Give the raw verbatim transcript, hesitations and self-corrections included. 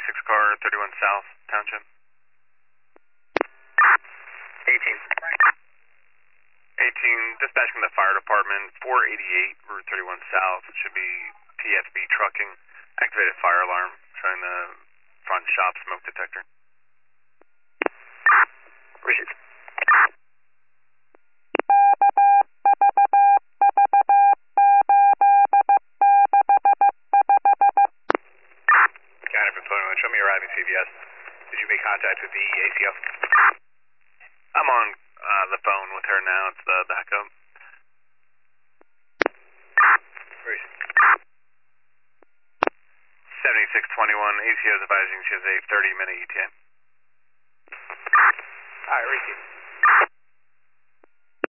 seventy-six car, thirty-one South Township. eighteen. eighteen, dispatch from the fire department, four eighty-eight, Route thirty-one South. It should be T S B trucking. Activated fire alarm showing the front shop smoke detector. Received. County from twenty-one, show me arriving C V S. Did you make contact with the A C O? I'm on uh, the phone with her now. It's the backup. Received. seventy-six twenty-one, A C O is advising she has a thirty minute E T A. Alright, received.